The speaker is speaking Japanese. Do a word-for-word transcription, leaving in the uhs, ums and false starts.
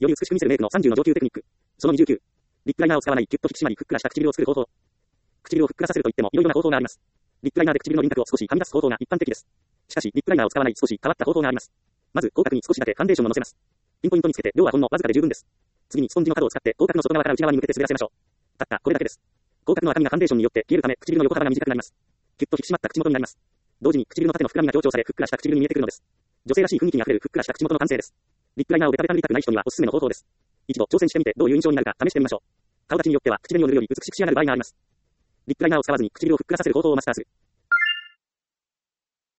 より美しく見せるメイクのさんじゅうの上級テクニック。そのにじゅうきゅう。リップライナーを使わない、キュッと引き締まり、ふっくらした唇を作る方法。唇をふっくらさせるといっても、いろいろな方法があります。リップライナーで唇の輪郭を少しはみ出す方法が一般的です。しかし、リップライナーを使わない少し変わった方法があります。まず、口角に少しだけファンデーションを乗せます。ピンポイントにつけて、量はほんのわずかで十分です。次に、スポンジの角を使って、口角の外側から内側に向けて滑らせましょう。たった、これだけです。口角の赤みがファンデーションによって消えるため、唇の横幅が短くなります。キュッと引き締まった口元になります。同時に、唇の縦の膨らみが強調され、ふっくらした唇に見えてくるのです。女性らしい雰囲気にあふれるふっくらした口元の完成です。リップライナーをベタベタ塗りたくない人にはおすすめの方法です。一度挑戦してみてどういう印象になるか試してみましょう。顔立ちによっては口紅を塗るより美しく仕上がる場合があります。リップライナーを使わずに唇をふっくらさせる方法をマスターする。